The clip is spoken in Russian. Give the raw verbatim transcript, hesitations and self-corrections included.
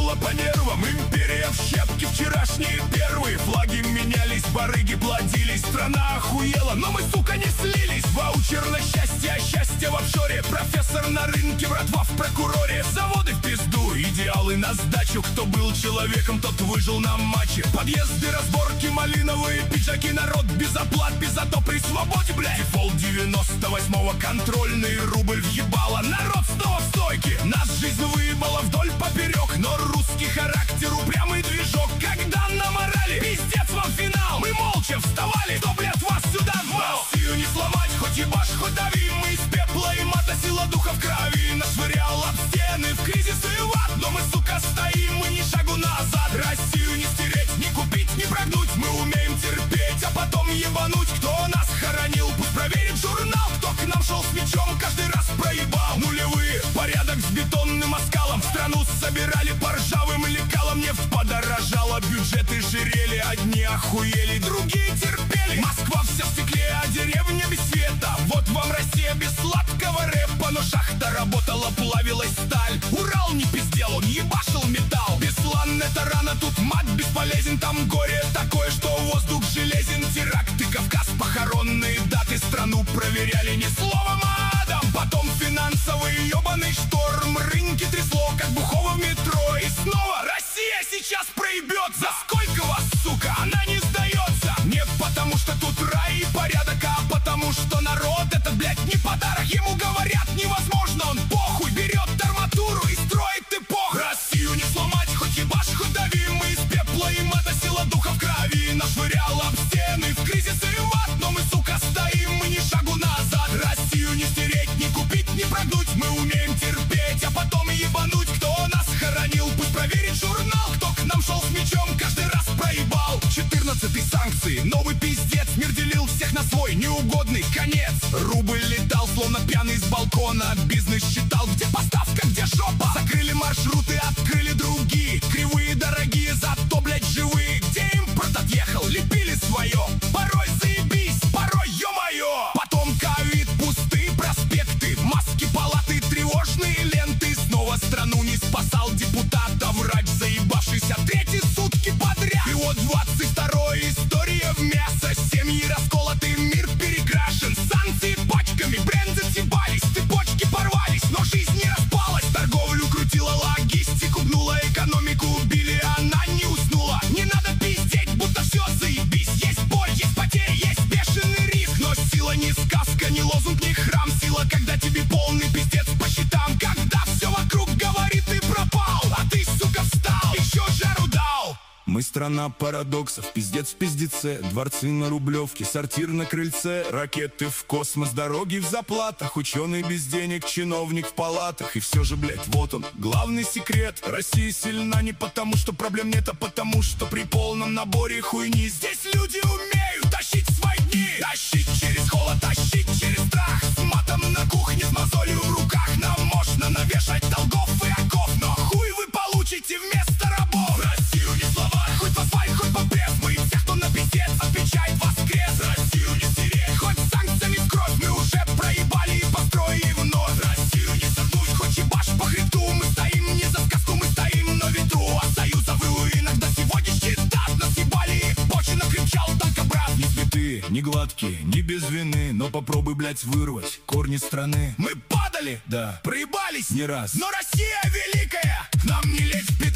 била по нервам. Империя в щепки, вчерашние первые. Флаги менялись, барыги плодились. Страна охуела, но мы, сука, не слились. Ваучер на счастье, а счастье в офшоре. Профессор на рынке, братва в прокуроре. Заводы в пизду, идеалы на сдачу. Кто был человеком, тот выжил на матче. Подъезды, разборки, малиновые пиджаки. Народ без оплат, без зато при свободе, блядь. Дефолт девяносто восьмого, контрольный рубль въебало. Народ снова в стойке, нас жизнь выебала вдоль поперек. Но русский характер, упрямый движок. Когда на морали, пиздец вам финал. Мы молча вставали, кто, блядь, вас сюда гнал? Россию не сломать, хоть ебашь, хоть дави. Мы из пепла и мата, сила духа в крови. Нас швырял об стены, в кризис и в ад. Но мы, сука, стоим, мы ни шагу назад. Россию не стереть, не купить, не прогнуть. Мы умеем терпеть, а потом ебануть. Кто нас хоронил, пусть проверит журнал. Кто к нам шел с мечом, каждый раз проебал. Нулевые, порядок с бетонным оскалом. Страну собирали по ржавым лекалам. Нефть подорожала, бюджеты жирели. Одни охуели, другие терпели. Москва вся в стекле, а деревня без света. Вот вам Россия без сладкого рэпа. Но шахта работала, плавилась сталь. Урал не пиздел, он ебашил металл. Беслан это рано, тут мат бесполезен. Там горе такое, что воздух железен. Теракты, Кавказ, похоронные даты. Страну проверяли не словом, а адом. Потом финансовый ебаный шторм. Рынки трясло, как бухого в метро. И снова Россия сейчас проебет. За сколько вас, сука, она не сдается. Не потому что тут рай и порядок, а потому что народ этот, блядь, не подарок. Ему говорят невозможно, он похуй. Берет арматуру и строит эпоху. Россию не сломать, хоть ебашь, хоть дави. Мы из пепла и мата, сила духа в крови. Нас швырял об стены, в кризис и в ад. Но мы, сука, стоим, мы ни шагу назад. Россию не стереть, не купить, не прогнуть. Мы умеем терпеть, а потом ебануть. Кто нас хоронил, пусть проверит журнал. Кто к нам шел с мечом, каждый раз проебал. Четырнадцатый санкции, новый пиздец. Мир делил всех на свой неугодный конец. Рубль летал, словно пьяный с балкона. Бизнес считал, где поставка, где жопа. Закрыли маршруты, открыли другие. Кривые, дорогие, зато, блядь, живые. Где импорт отъехал, лепили свое. Порой заебись, порой ё-моё. Потом ковид, пустые проспекты. Маски, палаты, тревожные ленты. Снова страну не спасал депутата врач, заебавшийся третьи сутки подряд. И вот двадцать второе, история в мясо. Семьи расколоты, мир перекрашен. Санкции пачками, бренды съебались. Цепочки порвались, но жизнь не распалась. Торговлю крутила, логистику гнула. Экономику убили, она не уснула. Не надо пиздеть, будто все заебись. Есть боль, есть потери, есть бешеный риск. Но сила не сказка, не лозунг, не храм. Сила, когда тебе полный пиздец по счетам. Когда все вокруг говорит, ты пропал, а ты, сука, встал, еще жару дал. Мы страна парадоксов, пиздец в пиздеце. Дворцы на Рублевке, сортир на крыльце. Ракеты в космос, дороги в заплатах. Ученый без денег, чиновник в палатах. И все же, блядь, вот он, главный секрет. Россия сильна не потому, что проблем нет, а потому, что при полном наборе хуйни здесь люди умеют тащить свои дни. Тащить через холод, тащить через страх. С матом на кухне, с мозолью в руках. Нам можно навешать долгов и оков, но хуй вы получите вместо рабов. Россию не слова, хоть в асфальт, хоть по пресс. Мы всех, кто на пиздец, отвечает воскрес. Россию не стереть, хоть санкциями в кровь. Мы уже проебали и построили вновь. Россию не согнуть, хоть ебашь по хребту. Мы стоим не за сказку, мы стоим на ветру. От союза в иногда сегодняшний дат. Нас ебали, починок кричал танкобрат. Не святые, не гладкие, не без вины. Но попробуй, блядь, вырвать корни страны. Мы падали, да, проебались не раз. Но Россия великая, к нам не лезь.